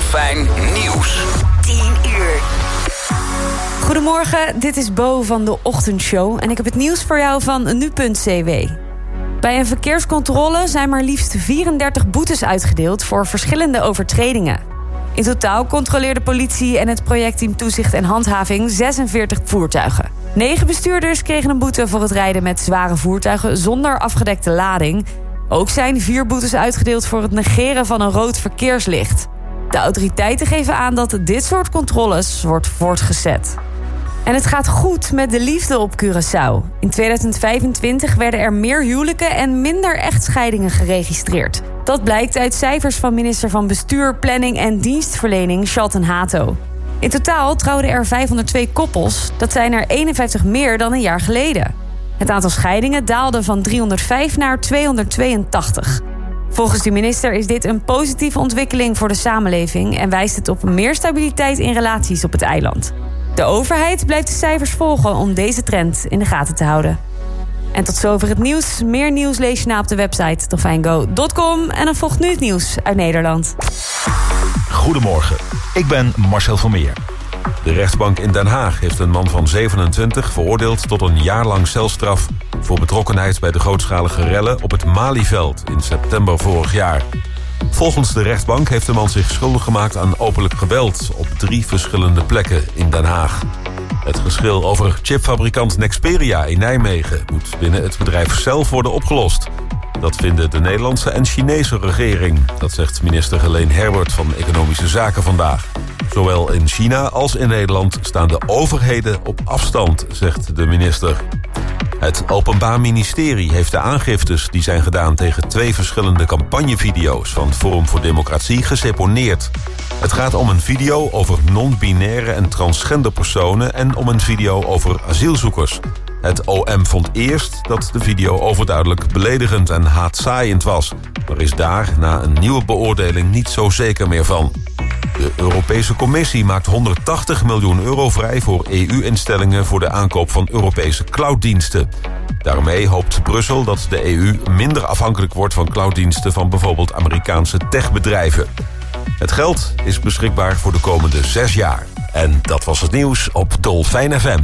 Dolfijn Nieuws. 10 uur. Goedemorgen, dit is Bo van de Ochtendshow en ik heb het nieuws voor jou van nu.cw. Bij een verkeerscontrole zijn maar liefst 34 boetes uitgedeeld voor verschillende overtredingen. In totaal controleerde politie en het projectteam Toezicht en Handhaving 46 voertuigen. 9 bestuurders kregen een boete voor het rijden met zware voertuigen zonder afgedekte lading. Ook zijn 4 boetes uitgedeeld voor het negeren van een rood verkeerslicht. De autoriteiten geven aan dat dit soort controles wordt voortgezet. En het gaat goed met de liefde op Curaçao. In 2025 werden er meer huwelijken en minder echtscheidingen geregistreerd. Dat blijkt uit cijfers van minister van Bestuur, Planning en Dienstverlening Shalton Hato. In totaal trouwden er 502 koppels. Dat zijn er 51 meer dan een jaar geleden. Het aantal scheidingen daalde van 305 naar 282. Volgens de minister is dit een positieve ontwikkeling voor de samenleving en wijst het op meer stabiliteit in relaties op het eiland. De overheid blijft de cijfers volgen om deze trend in de gaten te houden. En tot zover het nieuws. Meer nieuws lees je na op de website dolfijngo.com. En dan volgt nu het nieuws uit Nederland. Goedemorgen, ik ben Marcel van Meer. De rechtbank in Den Haag heeft een man van 27 veroordeeld tot een jaar lang celstraf voor betrokkenheid bij de grootschalige rellen op het Malieveld in september vorig jaar. Volgens de rechtbank heeft de man zich schuldig gemaakt aan openlijk geweld op 3 verschillende plekken in Den Haag. Het geschil over chipfabrikant Nexperia in Nijmegen moet binnen het bedrijf zelf worden opgelost. Dat vinden de Nederlandse en Chinese regering. Dat zegt minister Helene Herbert van Economische Zaken vandaag. Zowel in China als in Nederland staan de overheden op afstand, zegt de minister. Het Openbaar Ministerie heeft de aangiftes die zijn gedaan tegen 2 verschillende campagnevideo's van Forum voor Democratie geseponeerd. Het gaat om een video over non-binaire en transgender personen en om een video over asielzoekers. Het OM vond eerst dat de video overduidelijk beledigend en haatzaaiend was, maar is daar na een nieuwe beoordeling niet zo zeker meer van. De Europese Commissie maakt 180 miljoen euro vrij voor EU-instellingen voor de aankoop van Europese clouddiensten. Daarmee hoopt Brussel dat de EU minder afhankelijk wordt van clouddiensten van bijvoorbeeld Amerikaanse techbedrijven. Het geld is beschikbaar voor de komende 6 jaar. En dat was het nieuws op Dolfijn FM.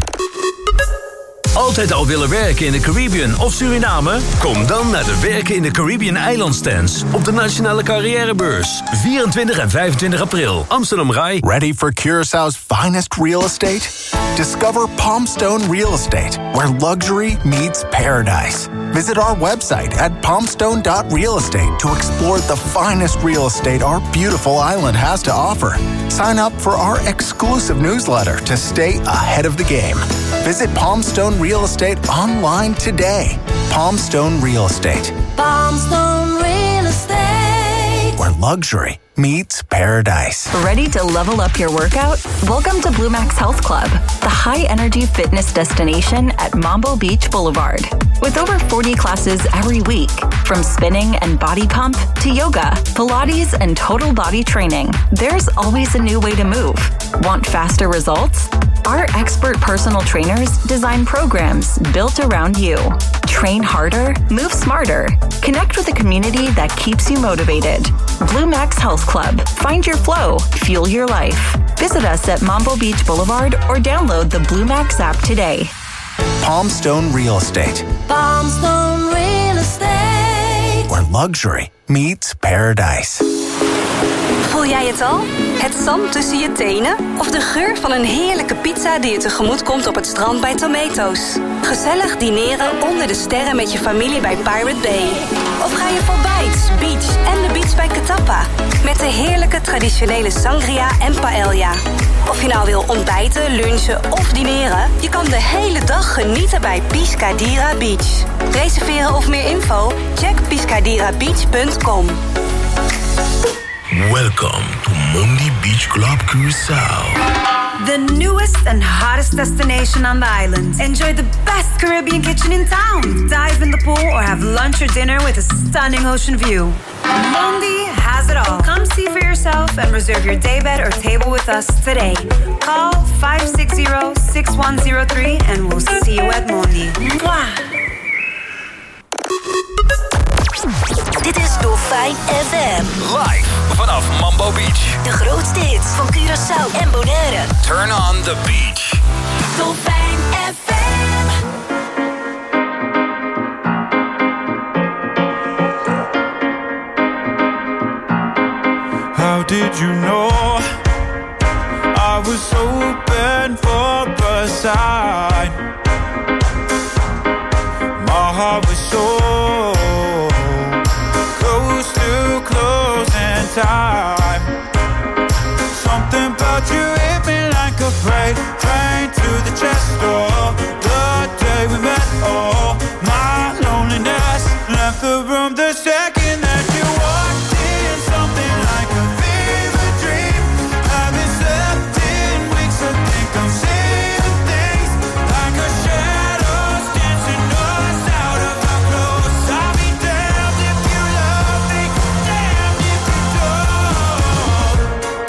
Altijd al willen werken in de Caribbean of Suriname? Kom dan naar de Werken in de Caribbean eilandstands op de Nationale Carrièrebeurs. 24 en 25 april, Amsterdam Rai. Ready for Curaçao's finest real estate? Discover Palmstone Real Estate, where luxury meets paradise. Visit our website at palmstone.realestate to explore the finest real estate our beautiful island has to offer. Sign up for our exclusive newsletter to stay ahead of the game. Visit Palmstone Real Estate online today. Palmstone Real Estate. Palmstone Real Estate. Where luxury meets paradise. Ready to level up your workout? Welcome to Blue Max Health Club, the high-energy fitness destination at Mambo Beach Boulevard. With over 40 classes every week, from spinning and body pump to yoga, Pilates, and total body training, there's always a new way to move. Want faster results? Our expert personal trainers design programs built around you. Train harder, move smarter. Connect with a community that keeps you motivated. Blue Max Health Club. Find your flow. Fuel your life. Visit us at Mambo Beach Boulevard or download the Blue Max app today. Palmstone Real Estate. Palmstone Real Estate. Where luxury meets paradise. Voel jij het al? Het zand tussen je tenen? Of de geur van een heerlijke pizza die je tegemoet komt op het strand bij Tomato's? Gezellig dineren onder de sterren met je familie bij Pirate Bay. Of ga je voor bites, beach en de beach bij Catapa? Met de heerlijke traditionele sangria en paella. Of je nou wil ontbijten, lunchen of dineren, je kan de hele dag genieten bij Piscadira Beach. Reserveren of meer info? Check piscadirabeach.com. Welcome to Mundi Beach Club Curaçao. The newest and hottest destination on the island. Enjoy the best Caribbean kitchen in town. Dive in the pool or have lunch or dinner with a stunning ocean view. Mundi has it all. Come see for yourself and reserve your daybed or table with us today. Call 560-6103 and we'll see you at Mundi. Mwah! Dit is Dolfijn FM. Live vanaf Mambo Beach. De grootste hits van Curaçao en Bonaire. Turn on the beach. Dolfijn FM. How did you know I was open for a sign? My heart was so close to closing time. Something about you hit me like a freight train to the chest door. The day we met, oh, my loneliness left the room the second that you walked in. Something like a fever dream. Haven't slept in weeks, I think I'm seeing things like a shadows dancing us out of our clothes. I'll be damned if you love me, damned if you don't.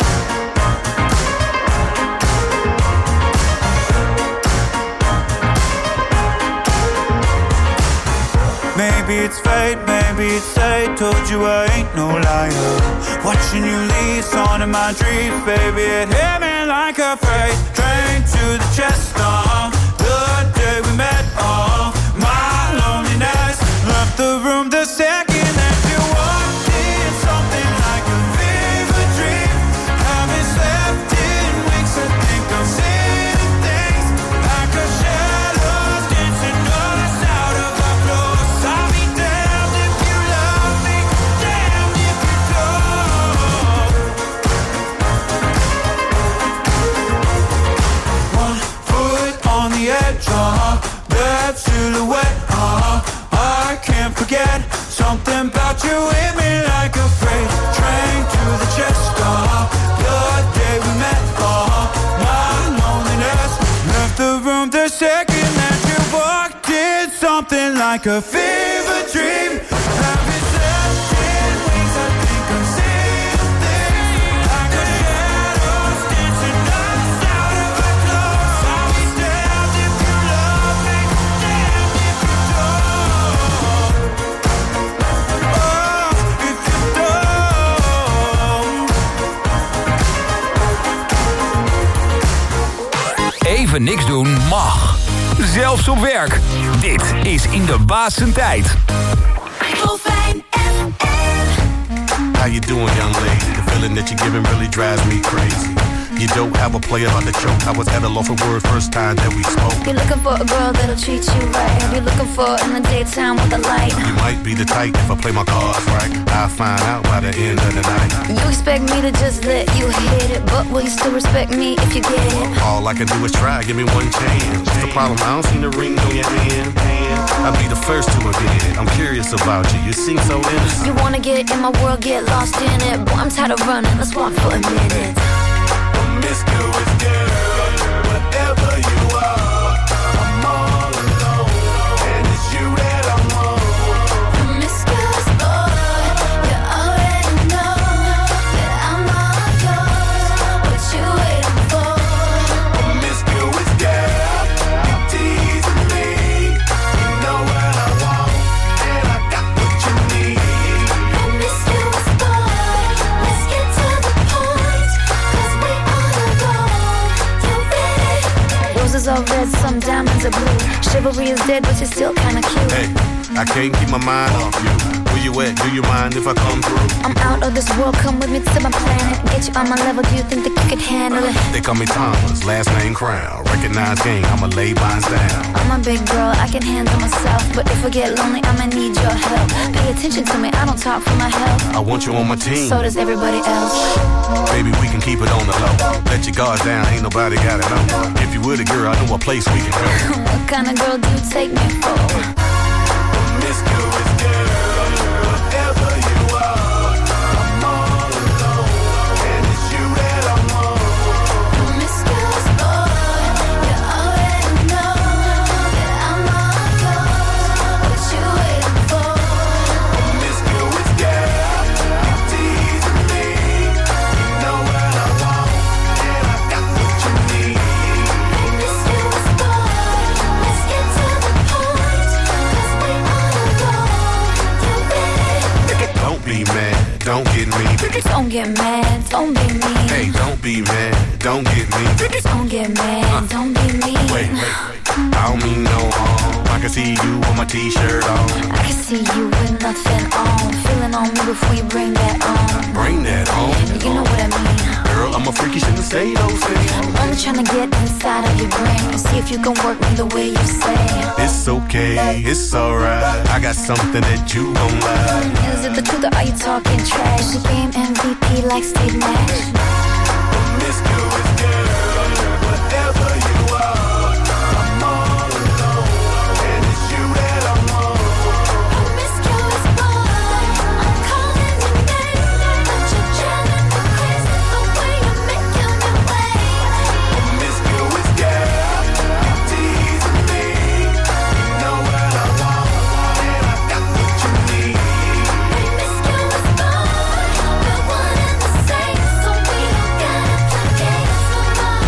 Maybe it's fate, maybe it's fate. Told you I ain't no liar. Watching you leave, on in my dreams, baby. It hit me like a freight train to the chest. The day we met, my loneliness left the room the second that you walked in. Something like a fever dream. Haven't slept in weeks, I think I'm seeing things like a shadows dancing us out of our clothes. I'll be damned if you love me, damned if you don't. One foot on the edge, that silhouette, I can't forget. Something about you hit me like a freight train to the chest. The day we met, my loneliness left the room the second that you walked in. Something like a fever dream. Haven't slept in weeks, I think I'm seeing things like a shadows dancing us out of our clothes. I'll be damned if you love me, damned if you don't. Oh, if you don't. Even niks doen mag. Zelfs op werk. Dit is In de Baas zijn tijd. Dolfijn FM. How you doing, young lady? The feeling that you're giving really drives me crazy. You don't have a player about to choke. I was at a loss for word first time that we spoke. You're looking for a girl that'll treat you right. You're looking for in the daytime with a light. You might be the type if I play my cards right. I'll find out by the end of the night. You expect me to just let you hit it, but will you still respect me if you get it? All I can do is try, give me one chance. What's the problem? I don't see the ring on your hand. I'll be the first to admit it. I'm curious about you. You seem so innocent. You wanna get in my world, get lost in it. Boy, I'm tired of running. Let's walk for a minute. Promiscuous girl, whatever you are, I'm all alone, and it's you that I want. Promiscuous boy, you already know that I'm all yours. What you waiting for? Promiscuous girl, you teasing me. You know what I want, and I got what you need. Promiscuous boy, let's get to the point, 'cause we on a roll. You ready? Roses are red, some diamonds are blue. Chivalry is dead, but you're still kinda cute. Hey, I can't keep my mind off you. Where you at? Do you mind if I come through? I'm out of this world, come with me to my planet. Get you on my level, do you think that you could handle it? They call me Thomas, last name Crown. Recognize game, I'ma lay mine down. I'm a big girl, I can handle myself. But if I get lonely, I'ma need your help. Pay attention to me, I don't talk for my health. I want you on my team. So does everybody else. Baby, we can keep it on the low. Let your guard down, ain't nobody got it on. If you were the girl, I know a place we can go. What kind of girl do you take me for? Promiscuous girl, whatever you are, I'm all alone, and it's you that I want. Promiscuous boy, you already know that I'm all yours. What you waiting for? Promiscuous girl, you teasing me. You know what I want, and I got what you need. Promiscuous boy, let's get to the point, Don't get mad, don't be mean. Hey, don't be mad, don't get me. Don't get mad, don't be mean. Wait, I don't mean no harm. I can see you with my t-shirt on. I can see you with nothing on. Feeling on me before you bring that on. Bring that on. You know what I mean. Girl, I'm a freaky, shouldn't say those things. I'm only trying to get inside of your brain and see if you can work me the way you say. It's okay, it's alright. I got something that you gon' like. Is it the truth or are you talking trash? The game MVP like Steve Nash. Promiscuous girl, whatever you are, I'm all alone, and it's you that I want. Promiscuous boy, I'm calling your name, but you're driving me crazy the way you're making me wait. Promiscuous girl, you're teasing me. You know what I want, and I got what you need. Promiscuous boy, we're one and the same, so we don't gotta play games no more.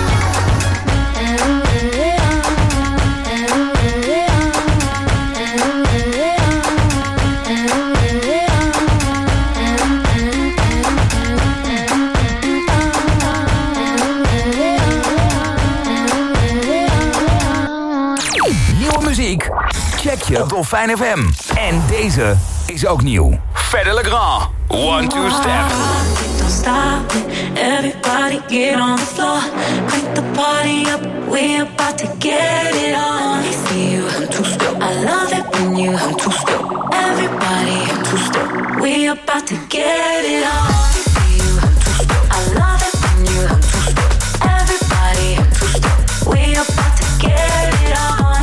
Nieuwe muziek? Check je op Dolfijn FM. En deze is ook nieuw. Fedde Le Grand. 1, 2 step. Don't stop it, everybody get on the floor. Crank the party up, we about to get it on. I see you, I'm too still. I love it when you, I'm too still. Everybody, I'm too still. We about to get it on. I see you, I'm too still. I love it when you, I'm too still. Everybody, I'm too still. We about to get it on.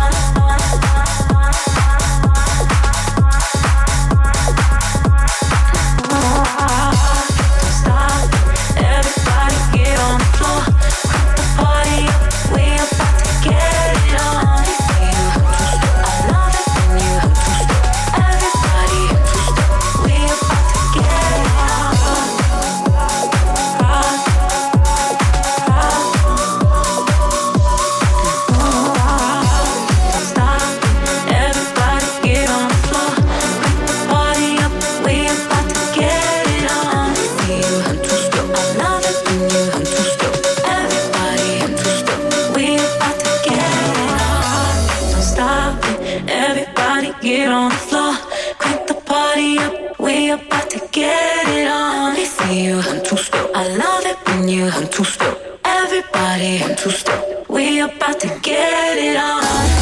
Get on the floor, crank the party up, we about to get it on. I see you, I'm too still. I love it when you, I'm too still. Everybody, I'm too still. We about to get it on.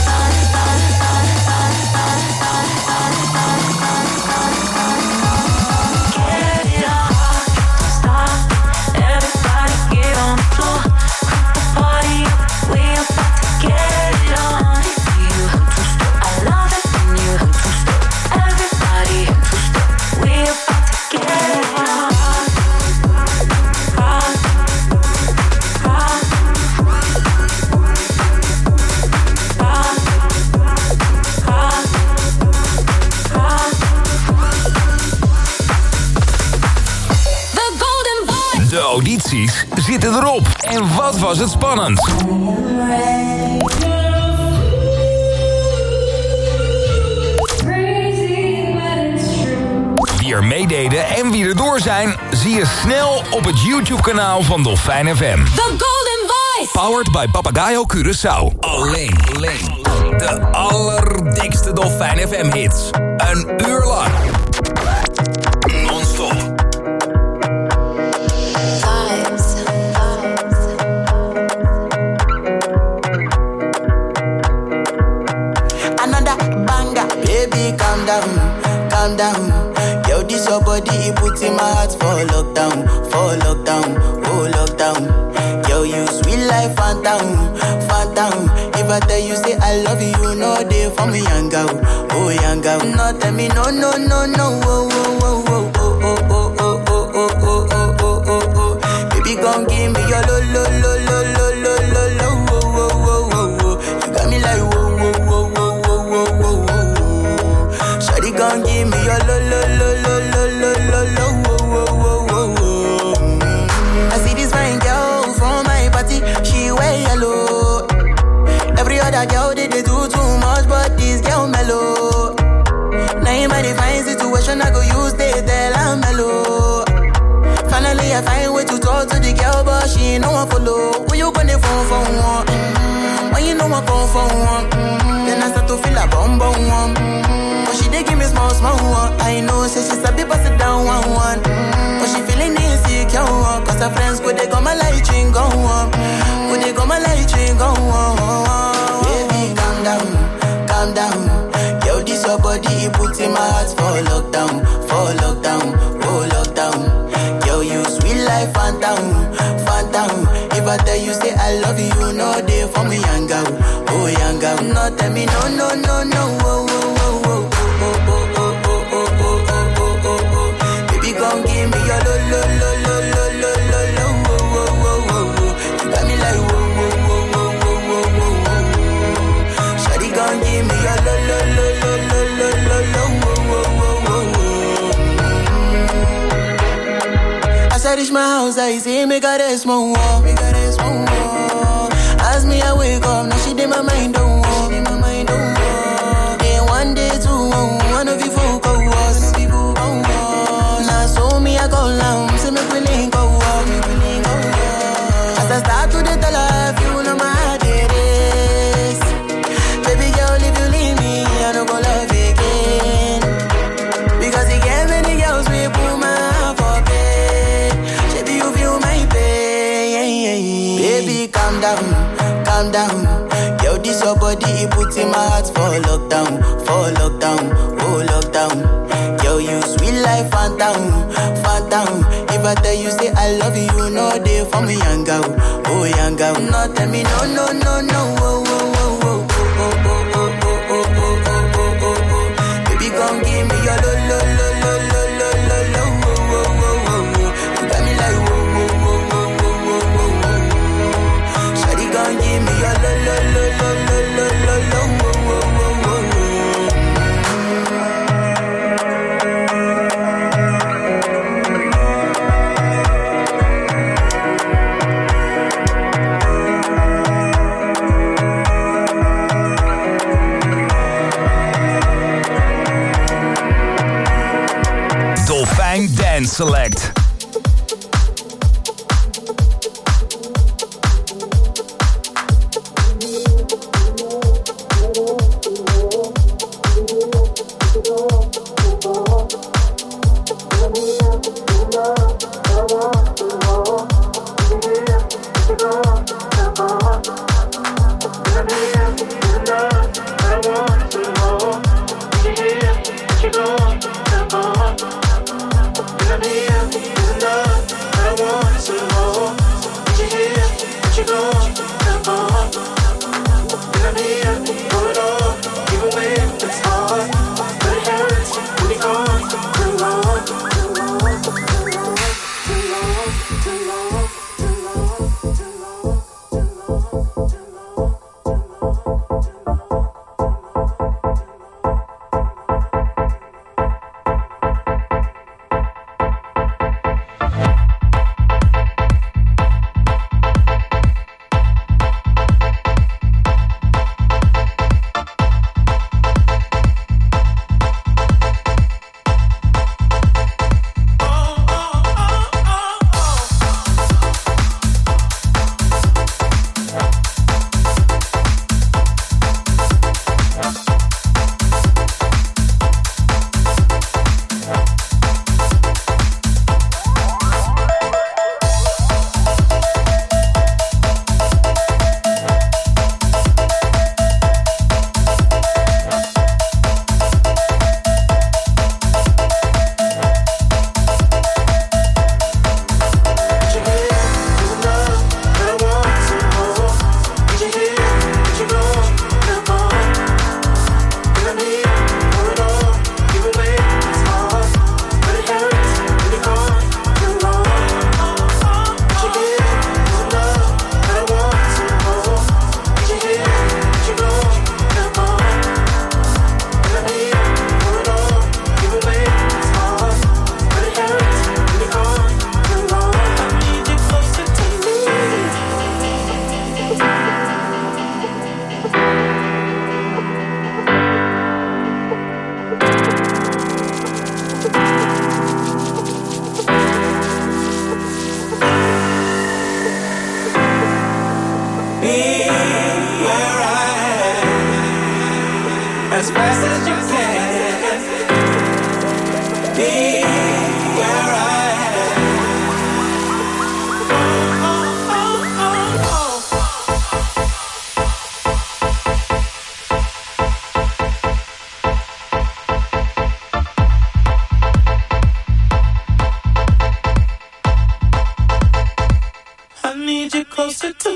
De audities zitten erop. En wat was het spannend? Wie er meededen en wie er door zijn, zie je snel op het YouTube-kanaal van Dolfijn FM. The Golden Voice. Powered by Papagayo Curaçao. Alleen. De allerdikste Dolfijn FM-hits. Een uur lang. Non-stop. Baby, calm down. Yo, this your body, it puts in my heart for lockdown, oh lockdown. Yo, you sweet life, phantom. If I tell you say I love you, no day for me, young girl, oh young girl. No tell me no, oh. Baby, gon' give me your lo. You got me like whoa. Shawty gon' give me your lo. I see this fine girl from my party, she wear yellow. Every other girl they do too much, but this girl mellow. Now in my divine situation, I go use they tell I'm mellow. find way to talk to the girl, but she ain't no one follow. Who you gonna phone for one? When you know I come for one, then I start to feel a bum bum one. But she dey give me small small one. I know, say she's a bit pass it down one. But she feeling insecure, cause her friends go they come my light ring go on. Go they come my light ring go on. Baby, calm down, calm down. Yo, this your body, it puts in my heart for lockdown, oh lockdown. Yo, you sweet life, phantom, phantom. If I tell you, say I love you, you know they for me, young girl, oh young girl. No, tell me, no, no, no, no, oh, oh, oh, oh, oh, oh, oh, oh, oh, oh, oh, oh, oh. Baby, gon' give me your lo, lo, lo, lo, lo, lo, lo, lo, oh, oh, oh, oh, oh. You got me like, oh, oh, oh, oh, oh, oh, oh, oh. Shawty gon' give me your lo, lo, lo, lo, lo, lo, lo, lo, oh, oh, oh, oh. As I reach my house, I see me got a small wall. As me, I wake up, now she did my mind don't walk. Day one, day two, one of you folk go us. Now so me, I go down, see me willing go up. As I start to the tell her, you know my heart it is. Baby girl, if you leave me, I don't go love again. Because you get many girls, we put my heart for bed. Baby, you feel my pain. Baby, calm down, calm down. Yo, this your body, it puts in my heart for lockdown, oh lockdown. Yo, you sweet life, phantom, phantom. If I tell you, say I love you, you know they for me, young girl, oh young girl. No, tell me, no, no, no, no, oh, oh, oh, oh, oh, oh, oh, oh, oh, oh, oh, oh, oh. Baby, gon' give me your lo, lo, lo, lo, lo, lo, lo, lo, oh, oh, oh, oh. You got me like, oh, oh, oh, oh, oh, oh, oh, oh. Shawty gon' give me your lo, lo, lo, lo, lo, lo, lo, lo, oh, oh, oh, oh, oh. Dolfijn Dance Select. Let me as fast as you can. Be where I closer to me.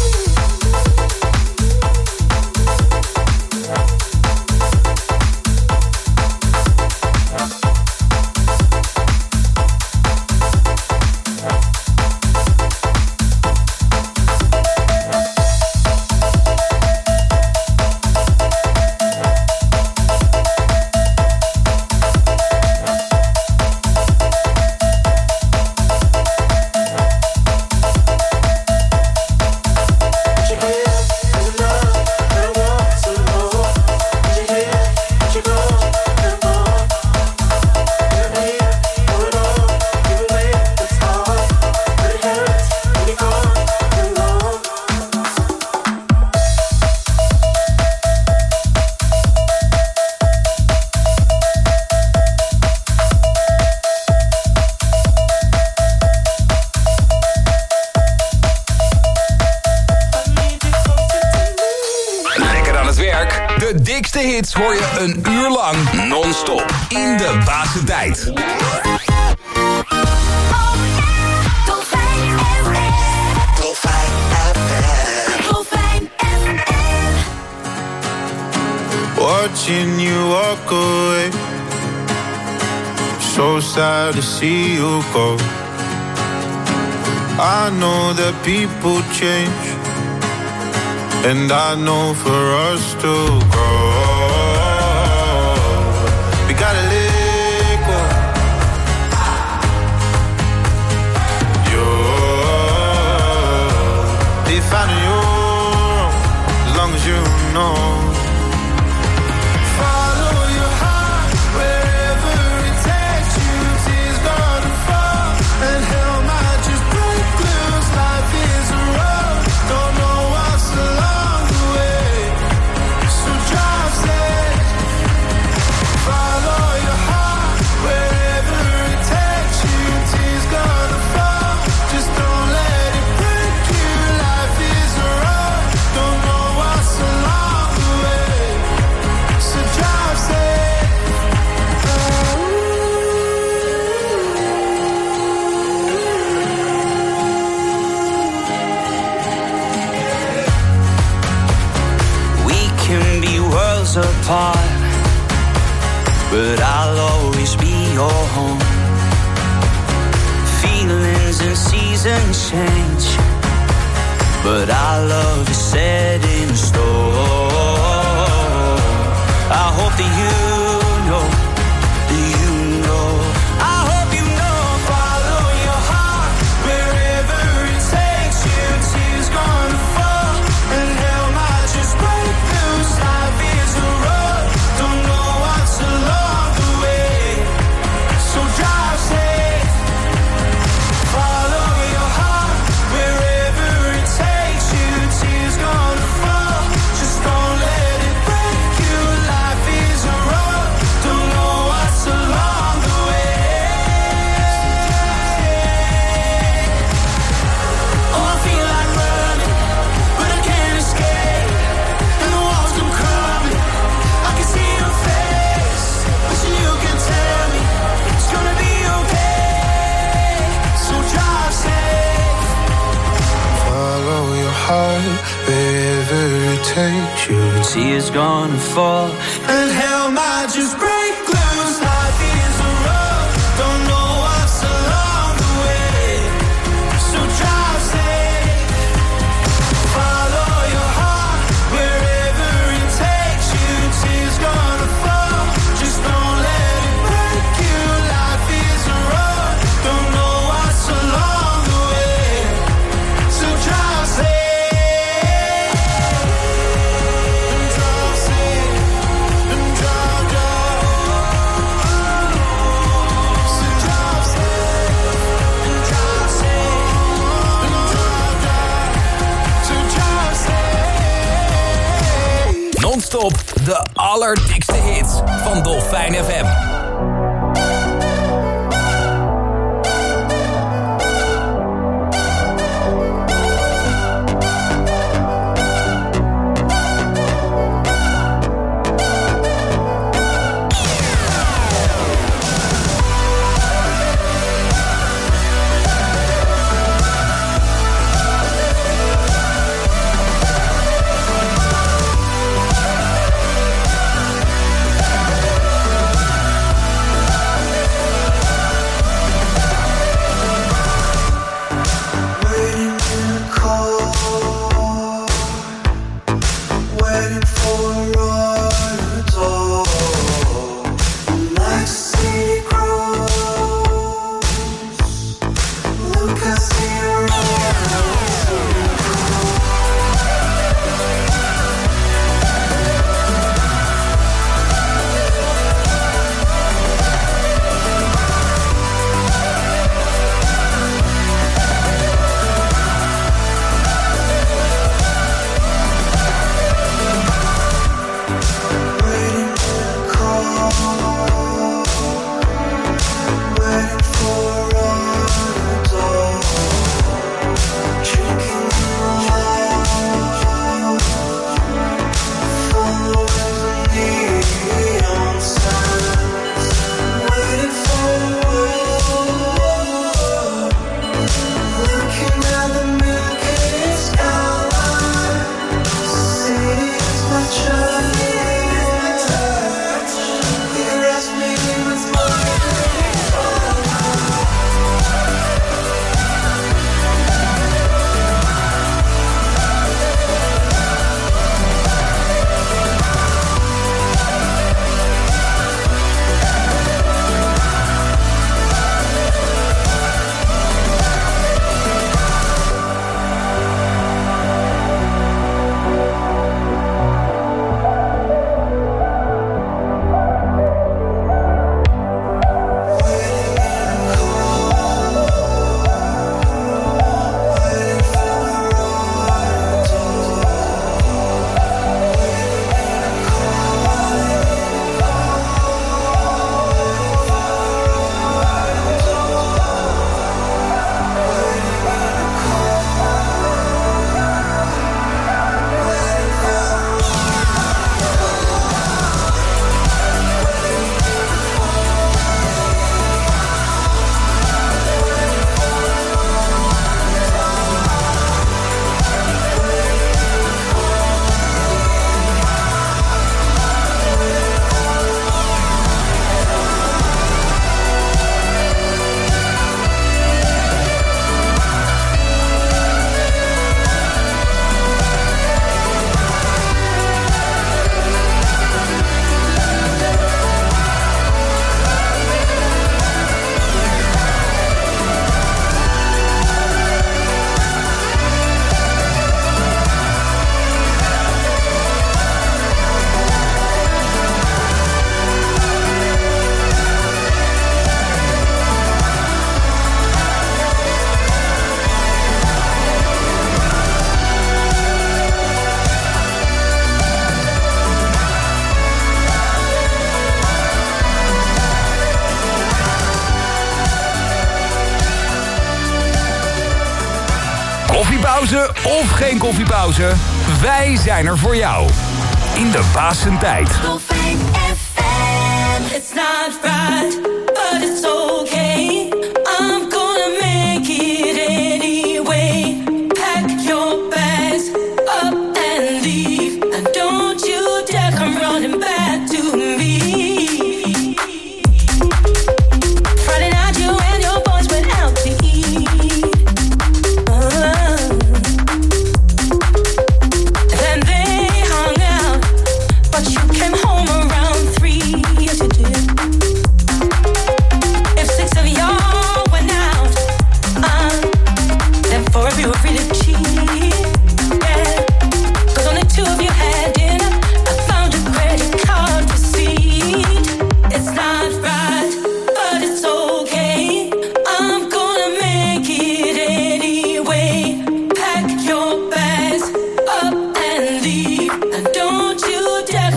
Hits hoor je een uur lang non-stop in de Basentijd. Watching you walk away, so sad to see you go. I know that people change, and I know for us to grow, we gotta let go. You're defining your own, as long as you know. Follow your heart wherever it takes you. Tears gonna fall, and hell might just break loose. Life is a road, don't know what's along the way, so drive safe. Follow your heart wherever it takes you. Tears gonna fall, just don't let it break you. Life is a road, don't know what's along the way, so drive safe. We can be worlds apart, but I'll always be your home. Feelings and seasons change, but our love is set in stone. I hope that you know, I hope you know. Follow your heart wherever it takes you. Tears gonna fall, and hell might just break loose. Life is a road, don't know what's along the way, so drive safe. Follow your heart wherever it takes you. Tears gonna fall, just don't let it break you. Life is a road, don't know what's along the way. Oh, I feel like running, but I can't escape, and the walls come crumbling. I can see your face, wishing you can tell me it's gonna be okay, so drive safe. Follow your heart wherever it takes you. Tears gonna fall, And hell might just break loose. Life is a road, don't know what's along the way, so drive safe. Follow your heart wherever it takes you. Tears gonna fall, just don't let it break you. Life is a road, don't know what's along the way, so drive safe. And drive safe, and drive, drive. Non-stop de allerdikste hits van Dolfijn FM. Koffiepauze of geen koffiepauze, wij zijn er voor jou. In de Basentijd. Dolfijn FM. It's not right, but it's okay. I'm gonna make it anyway. Pack your bags up and leave. And don't you dare come running back to me. Friday night you and your boys went out to eat. Then they hung out, but you came home around 3. Yes, you did. If 6 of y'all went out, then 4 of you were really cheap. Yeah, 'cause only 2 of you had dinner. I found a credit card receipt. It's not right, but it's okay. I'm gonna make it anyway. Pack your bags up and leave. And don't you dare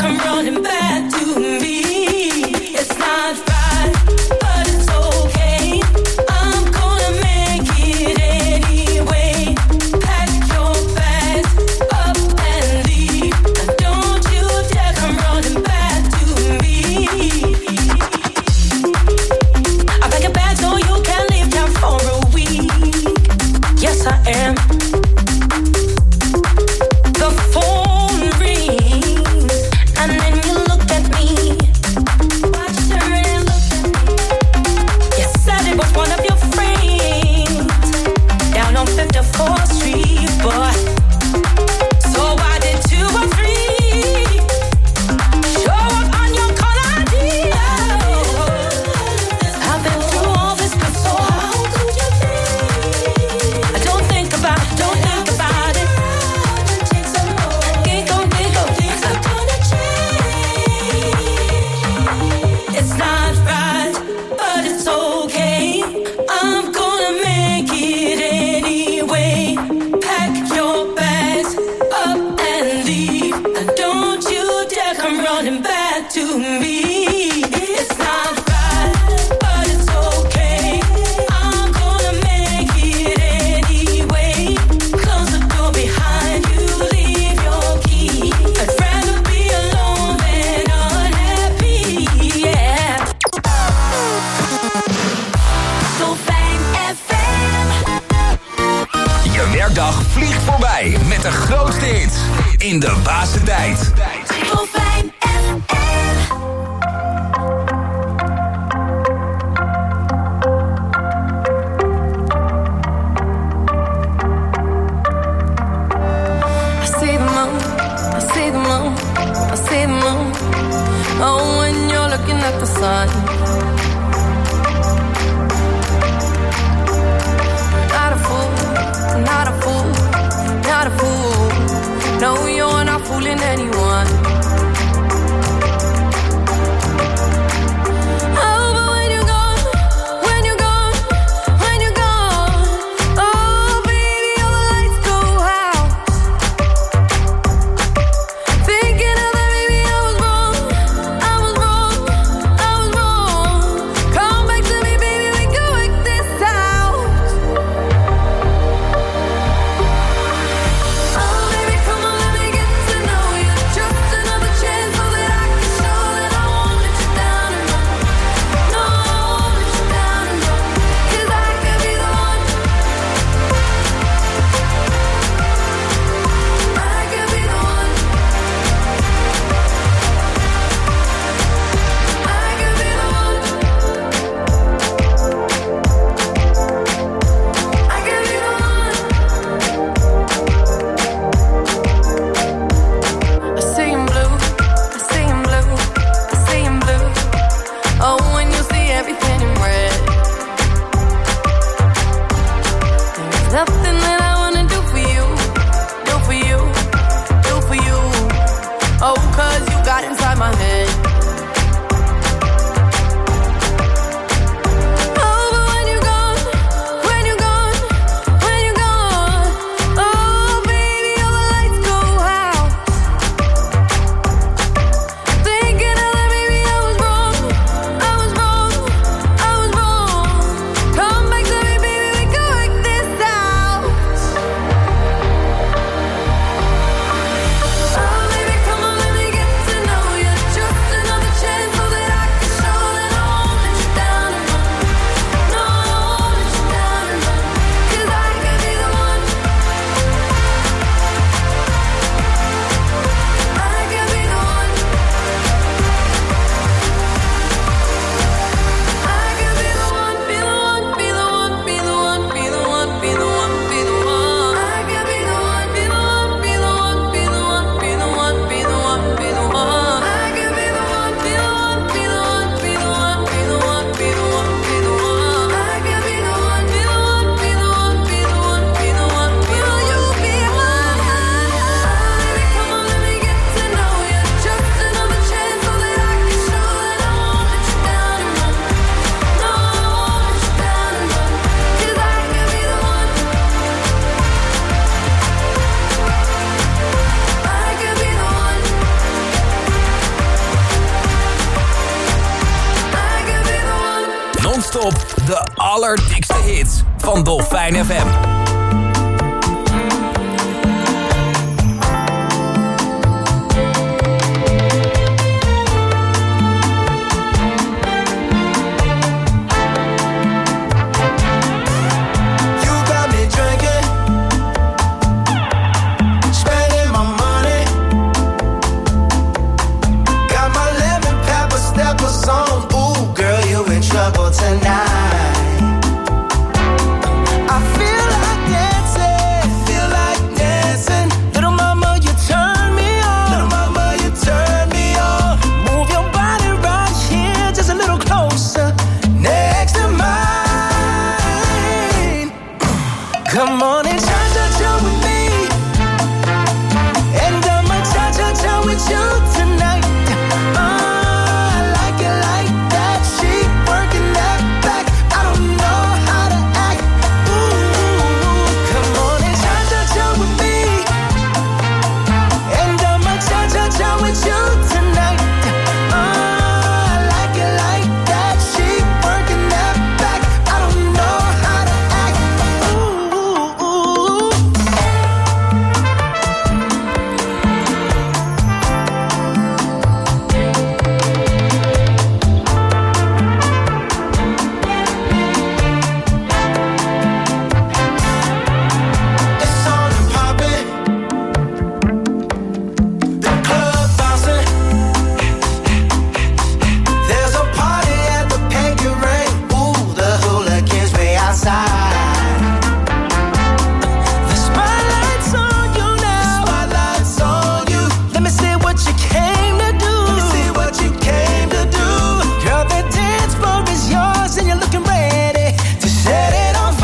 am. The phone rings, and then you look at me. Watch you turn and look at me. You said it was one of your friends down on 54th Street, boy. So why did 2 or 3 show up on your call ID? I've been through all this before. How could you think? Don't think about it. Think on. Things are gonna change. It's not right, but it's okay. I'm gonna make it anyway. Pack your bags up and leave. And don't you dare come running back to me. It's not right, but it's okay. I'm gonna make it anyway. Close the door behind you, leave your key. I'd rather be alone than unhappy, yeah. Dolfijn FM. Je werkdag vliegt voorbij met de grootste hits in de basse tijd. Dolfijn FM. I see the moon, I see the moon, I see the moon. Oh, when you're looking at the sun. Not a fool, not a fool, not a fool. No, you're not fooling anyone. Oh, but when you're gone, when you're gone, when you're gone, oh, baby, all the lights go out. Thinking of that, baby, I was wrong, I was wrong, I was wrong. Come back to me, baby, we can work this out. Oh, baby, come on, let me get to know you. Just another chance so that I can show that I won't let you down and run. No, I won't let you down and run. 'Cause I could be the one. I could be the one. I could be the one. I could be the one. I see him blue, I see him blue, I see him blue. Oh, when you see everything in red. There's nothing that I wanna do for you, do for you, do for you. Oh, 'cause you got inside my head. Oh, but when you're gone, when you're gone, when you're gone, oh, baby, all the lights go out. Thinking of that, baby, I was wrong, I was wrong, I was wrong. Come back to me, baby, we can work this out. Oh, baby, come on, let me get to know you. Just another chance so that I can show that I won't let you down and run. No, I won't let you down and run. 'Cause I could be the one. I could be the one. I could be the one, be the one, be the one, be the one, be the one, be the one, be the one. I could be the one, be the one, be the one, be the one, be the one, be the one, be the one. I could be the one, be the one, be the one, be the one, be the one, be the one, be the one. I could be the one, be the one, be the one, be the one, be the one. Will you be mine? Baby, come on, let me get to know you. Just another chance so that I can show that I won't let you down and run. No, I won't let you down and run. 'Cause I could be the one. I could be the one. I could be the one. Non-stop de allerdikste hits van Dolfijn FM. You got me drinking on and cha-cha-cha with me. And I'ma cha-cha-cha with you tonight. I like it like that. She working that back. I don't know how to act. Ooh, come on and cha-cha-cha with me. And I'ma cha-cha-cha with you tonight. I like it like that. She working that back. I don't know how to act. Ooh. It's on and poppin'. The club bouncing. There's a party at the Peggy Ring. Ooh, the hooligans way outside. The spotlight's on you now. Spotlight's on you. Let me see what you came to do. Let me see what you came to do. Girl, the dance floor is yours and you're looking ready to set it on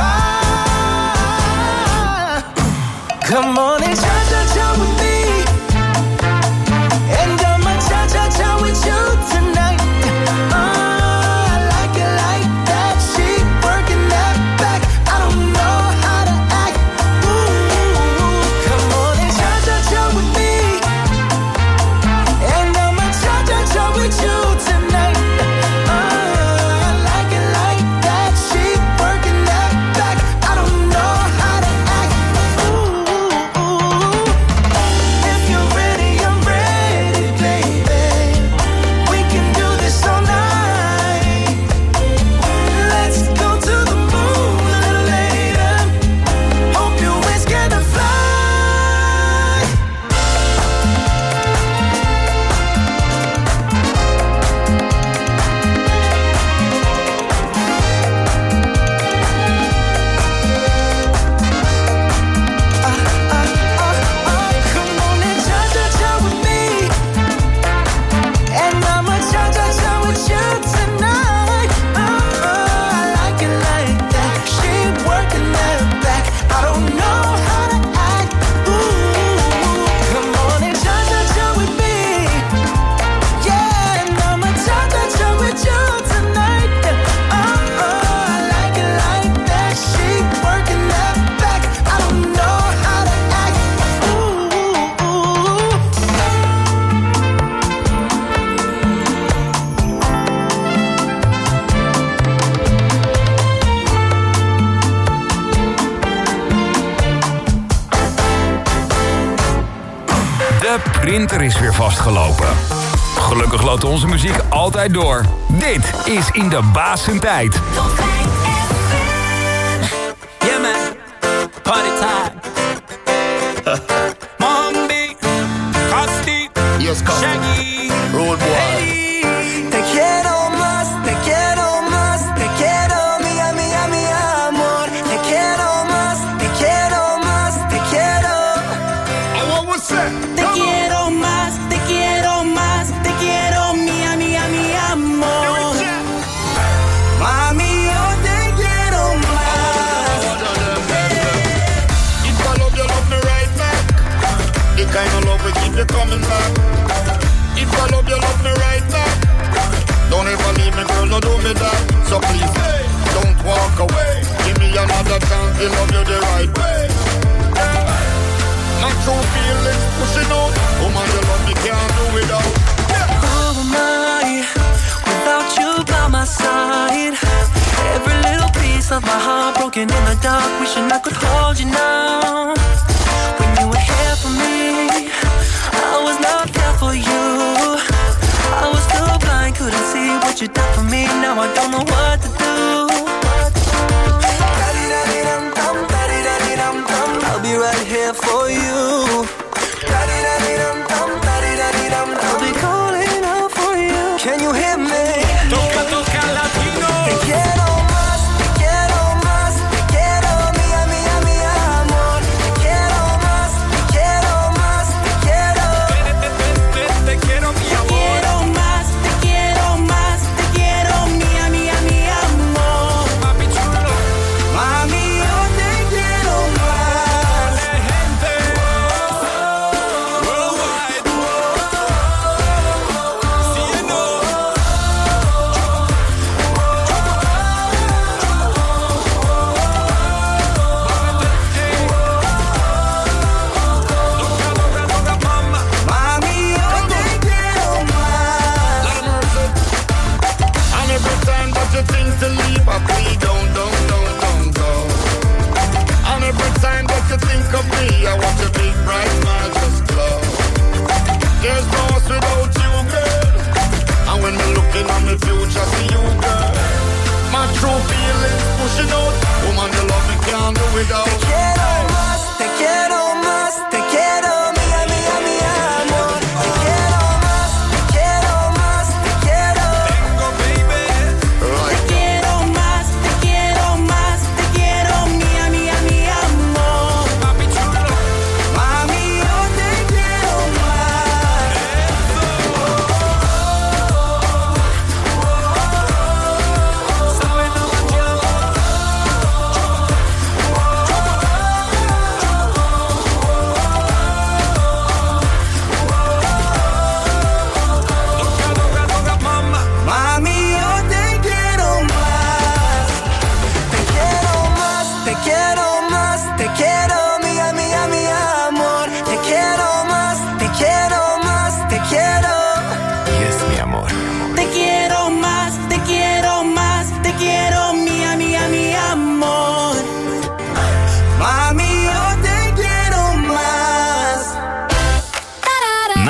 fire. Come on and cha-cha-cha with me. And I'ma cha-cha-cha with you tonight. I like it like that. She working that back. I don't know how to act. Ooh, come on and cha-cha-cha with me. And I'ma cha-cha-cha with you tonight. I like it like that. She working that back. I don't know how to act. Ooh, if you're ready, I'm ready, baby. We can do this all night. Let's go to the moon a little later. Hope you ain't scared to fly. Come on and cha-cha-cha with me. And I'ma cha-cha-cha with you tonight. I like it like that. She working that back. I don't know how to act. Ooh, come on and cha-cha-cha with me. Yeah, and I'ma cha-cha-cha with you tonight. I like it like that. She working that back. I don't know how to act. De printer is weer vastgelopen. Gelukkig loopt onze muziek altijd door. Dit is In de Baas zijn tijd. Yeah, man. Party time. Mombi, Costi, Shaggy, Road boy. Hey. Te quiero más, te quiero más, te quiero, mi amor. Te quiero más, te quiero más, te quiero. What was that? Te quiero más, te quiero más, te quiero, mi amor. Mami, yo te quiero más. If I love you, love me right back. The kind of love we keep you coming back. If I love you, love me right back. Don't ever leave me, girl, no do me that. So please, don't walk away. Give me another chance to love you the right way. My true feelings pushing out. Woman, you love me, can't do without. Who am I without you by my side? Every little piece of my heart broken in the dark, wishing I could hold you now. When you were here for me, I was not there for you. I was too blind, couldn't see what you did for me. Now I don't know what to do. I'll be right here for you. I'll be calling out for you. Can you hear me? Toca, toca, latino. Te quiero más, te quiero más, te quiero, mi amor. Te quiero más, te quiero más, te quiero. Te quiero, mi amor. Te quiero más, te quiero más, te quiero, mi amor. Papi chulo. Mami, yo te quiero más.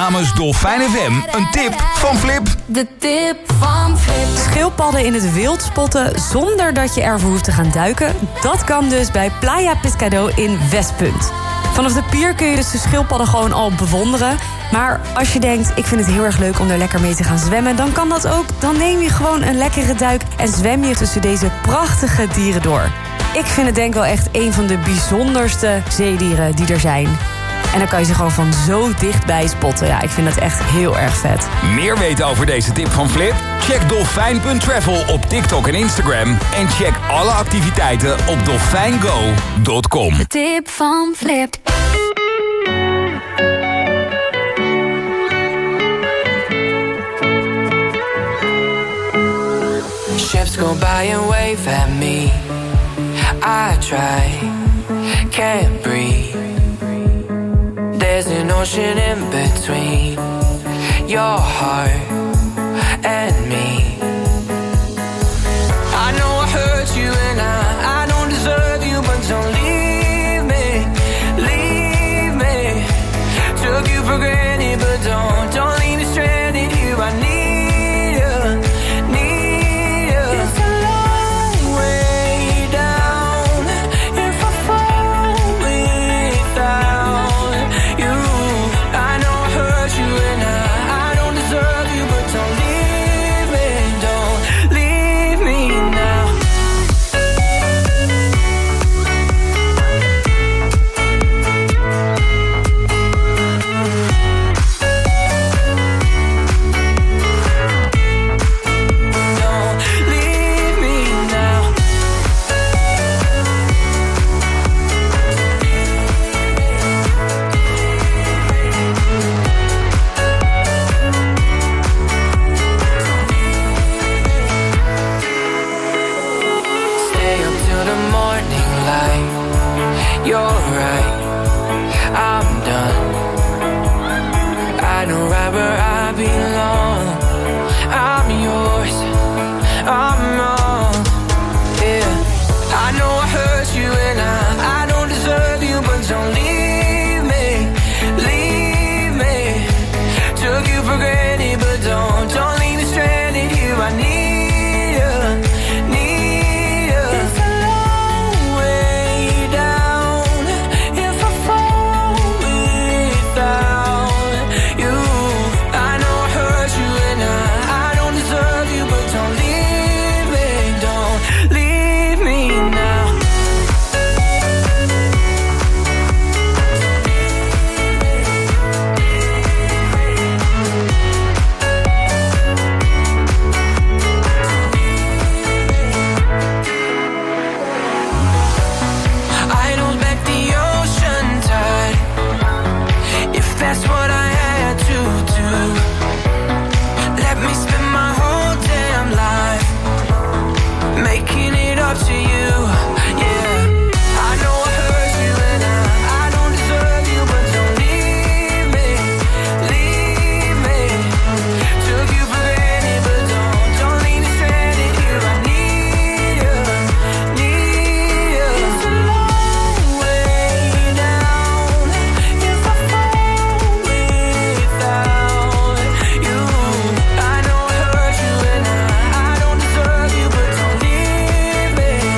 namens Dolfijn FM een tip van Flip. De tip van Flip. Schildpadden in het wild spotten zonder dat je ervoor hoeft te gaan duiken. Dat kan dus bij Playa Pescado in Westpunt. Vanaf de pier kun je dus de schildpadden gewoon al bewonderen. Maar als je denkt, ik vind het heel erg leuk om er lekker mee te gaan zwemmen, dan kan dat ook. Dan neem je gewoon een lekkere duik en zwem je tussen deze prachtige dieren door. Ik vind het denk ik wel echt een van de bijzonderste zeedieren die er zijn. En dan kan je ze gewoon van zo dichtbij spotten. Ja, ik vind dat echt heel erg vet. Meer weten over deze tip van Flip? Check dolfijn.travel op TikTok en Instagram. En check alle activiteiten op dolfijngo.com. De tip van Flip. Ships go by and wave at me. I try, can't breathe. There's an ocean in between your heart and me. I know I hurt you and I don't deserve you, but don't leave me, leave me. Took you for granted, but don't leave me stranded here. I need you, need you. It's a long way down if I fall without you. I know I hurt you and I don't deserve you, but don't leave me now. You're right, I'm done. I know right where I belong. I'm yours, I'm wrong. Yeah, I know I hurt you and I don't deserve you, but don't leave me, leave me. Took you for granted, but don't leave me stranded here. I need you, need you. It's a long way down if I fall without you. I know I hurt you and I don't deserve you, but don't leave me now. Idle back the ocean tide, if that's what I had to do. Let me spend my whole damn life making it up to you. Yeah, I know I hurt you and I don't deserve you, but don't leave me, leave me. Took you for granted, but don't leave me stranded here. I need you, need you. It's a long way down if I fall without you. I know I hurt you and I don't deserve you, but don't leave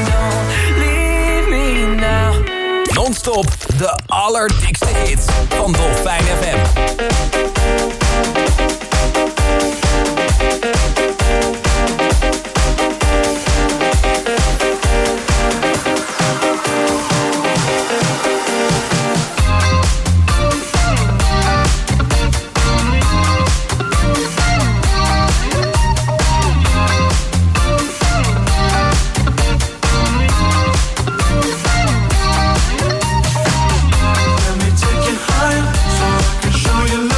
me now. Non-stop de allerdikste hits van Dolfijn FM. Let me take you higher so I can show you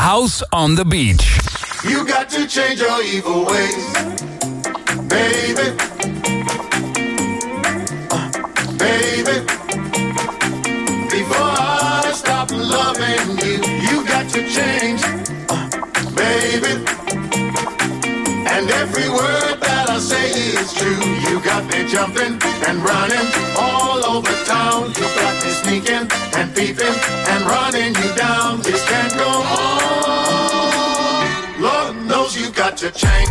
House on the Beach. You got to change your evil ways, baby. Baby, before I stop loving you, you got to change, baby. And every word that I say is true. You got me jumping and running all over town. You got me sneaking and peeping and running you down. This can't go on. Lord knows you got to change.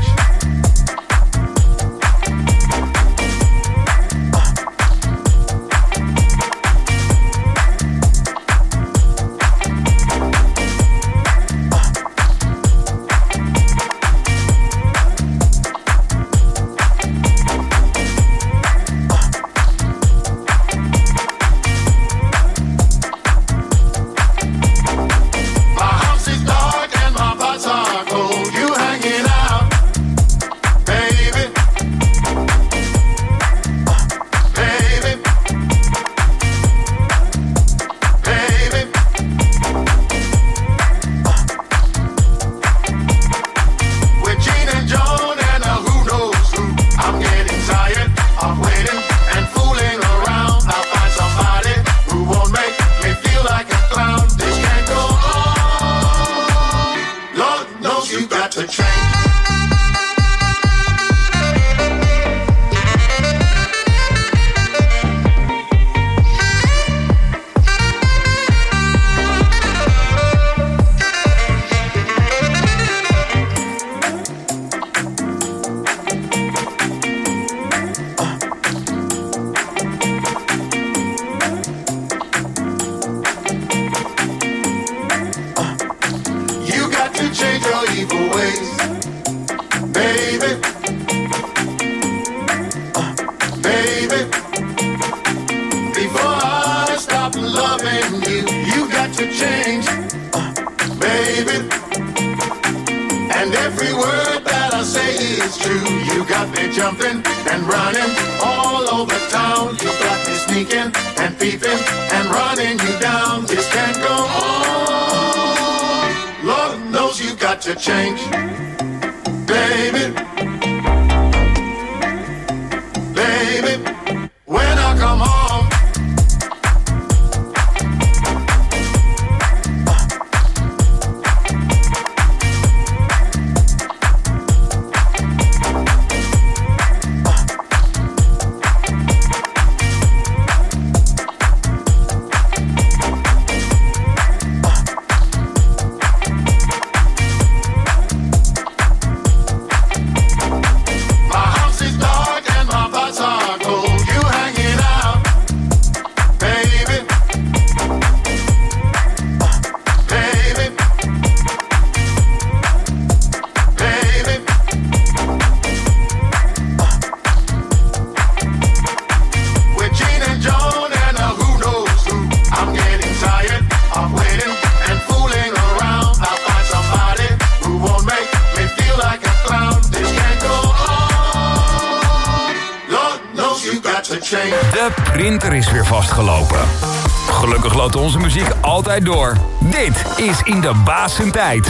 De printer is weer vastgelopen. Gelukkig loopt onze muziek altijd door. Dit is In de Baas zijn tijd.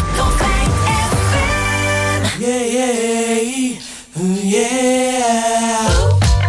Yeah, yeah, yeah.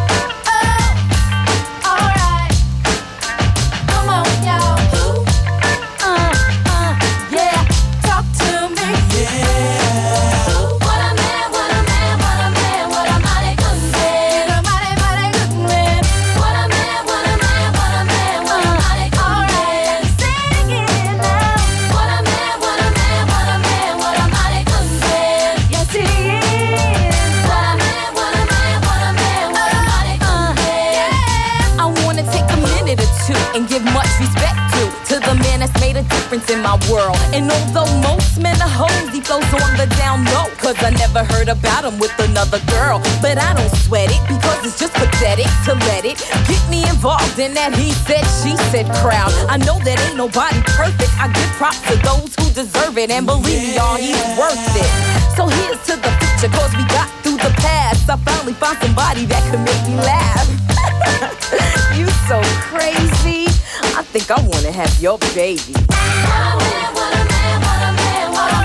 And give much respect to the man that's made a difference in my world. And although most men are hoes, he flows on the down low, cause I never heard about him with another girl. But I don't sweat it, because it's just pathetic to let it get me involved in that he said, she said crowd. I know that ain't nobody perfect. I give props to those who deserve it, and believe me, y'all, he's worth it. So here's to the future, cause we got through the past. I finally found somebody that could make me laugh. You so crazy. I think I wanna have your baby. What a man, what a man, what a man, what a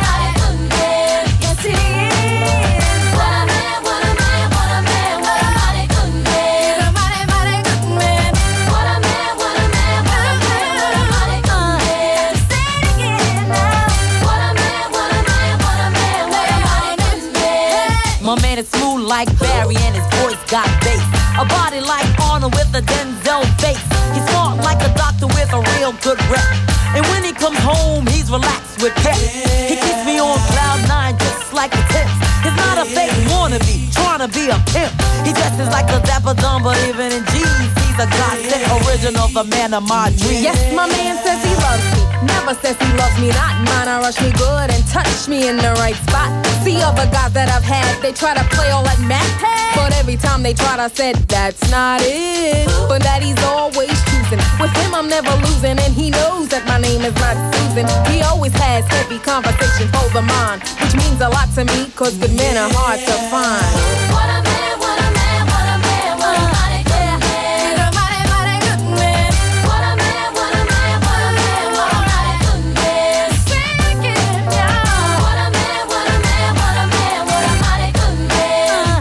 My man is smooth like Barry and his voice got bass. A body like Arnold with a Denzel face. He's smart like a doctor with a real good rep. And when he comes home, he's relaxed with pep. He keeps me on cloud 9 just like a tip. He's not a fake wannabe, trying to be a pimp. He dresses like a dapper dumb, but even in jeans, he's a godsend original, the man of my dreams. Yes, my man says he loves me. Never says he loves me not. Mine, I rush me good and touch me in the right spot. See other guys that I've had, they try to play all that Mac. But every time they tried, I said, that's not it. But that he's always choosing. With him, I'm never losing, and he knows that my name is not Susan. He always has heavy conversation for the mind, which means a lot to me, cause good men are hard to find. What a man, what a man, what a man, what a mighty good man. He's a mighty, mighty good man. What a man, what a man, what a man, what a mighty good man. Sing it, y'all. What a man, what a man, what a man, what a mighty good man.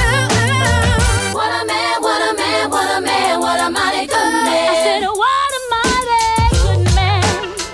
What a man, what a man, what a man, what a mighty good man. I said, what a mighty good man.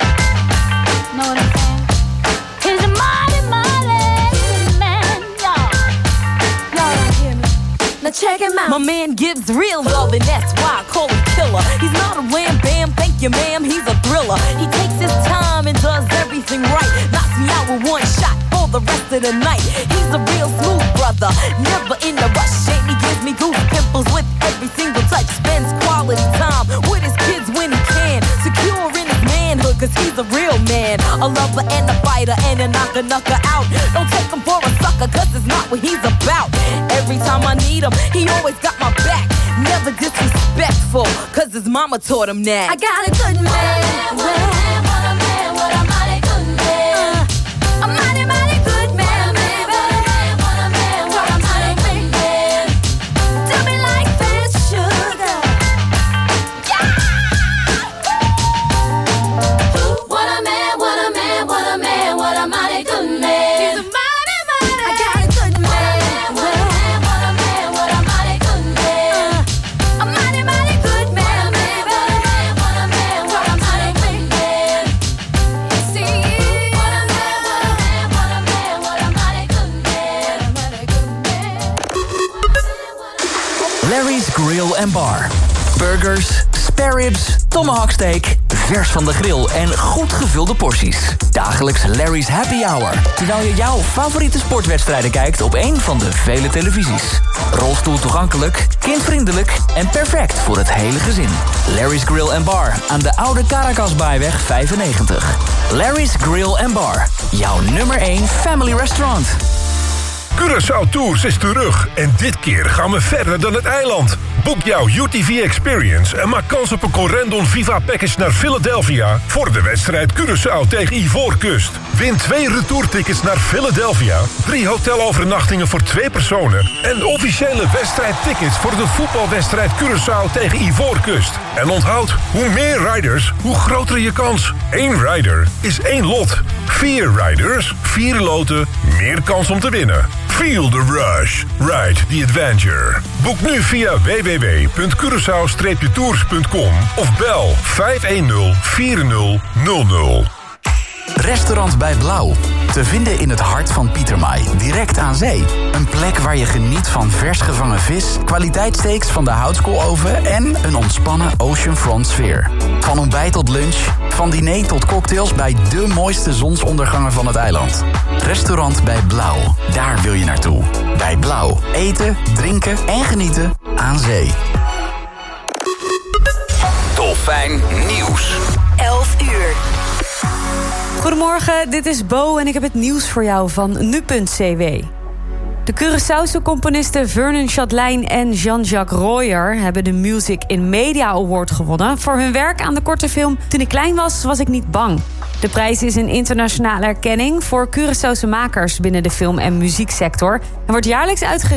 Know what I'm saying? He's a mighty, mighty good man, y'all. Y'all don't hear me. Now check him out. My man gives real love, and that's why I call him killer. He's not a wham bam, thank you ma'am, he's a thriller. He takes his time and does everything right. Knocks me out with one shot for the rest of the night. He's a real smooth brother, never in a rush. And he gives me goose pimples with every single touch. Spends quality time with his kids when he can. Secure in his manhood, cause he's a real man. A lover and a fighter and a knocker out. Don't take him for a sucker, cause it's not what he's about. Every time I need him, he always got my back. Never disrespectful, cause his mama taught him that. I got a good man. What a man, what a man, what a mighty good man. A mighty, mighty good man, baby. What a man, what a mighty good man. Do me like that, sugar. Yeah. What a man, what a man, what a man, what a mighty good man. He's a mighty, mighty. I got a good man. What a man, what a man, what a mighty good man. A mighty, mighty good man, baby. What a man, what a mighty good man. See, what a man, what a man, what a man, what a mighty good man. Mighty good man. Larry's Grill & Bar. Burgers, spare ribs, tomahawk steak, vers van de grill en goed gevulde porties. Dagelijks Larry's Happy Hour. Terwijl je jouw favoriete sportwedstrijden kijkt op een van de vele televisies. Rolstoel toegankelijk, kindvriendelijk en perfect voor het hele gezin. Larry's Grill & Bar aan de Oude Caracasbaaiweg 95. Larry's Grill & Bar. Jouw nummer 1 family restaurant. Curaçao Tours is terug en dit keer gaan we verder dan het eiland. Boek jouw UTV Experience en maak kans op een Corendon Viva Package naar Philadelphia voor de wedstrijd Curaçao tegen Ivoorkust. Win 2 retourtickets naar Philadelphia, 3 hotelovernachtingen voor 2 personen en officiële wedstrijdtickets voor de voetbalwedstrijd Curaçao tegen Ivoorkust. En onthoud, hoe meer riders, hoe groter je kans. 1 rider is 1 lot. 4 riders, 4 loten, meer kans om te winnen. Feel the rush. Ride the adventure. Boek nu via www.curaçao-tours.com of bel 510-4000. Restaurant bij Blauw. Te vinden in het hart van Pietermaai, direct aan zee. Een plek waar je geniet van vers gevangen vis, kwaliteitssteaks van de houtskooloven en een ontspannen oceanfront sfeer. Van ontbijt tot lunch, van diner tot cocktails bij de mooiste zonsondergangen van het eiland. Restaurant bij Blauw, daar wil je naartoe. Bij Blauw, eten, drinken en genieten aan zee. Dolfijn Nieuws. 11 uur. Goedemorgen, dit is Bo en ik heb het nieuws voor jou van nu.cw. De Curaçaose componisten Vernon Chatelain en Jean-Jacques Royer hebben de Music in Media Award gewonnen voor hun werk aan de korte film Toen ik klein was, was ik niet bang. De prijs is een internationale erkenning voor Curaçaose makers binnen de film- en muzieksector en wordt jaarlijks uitgereikt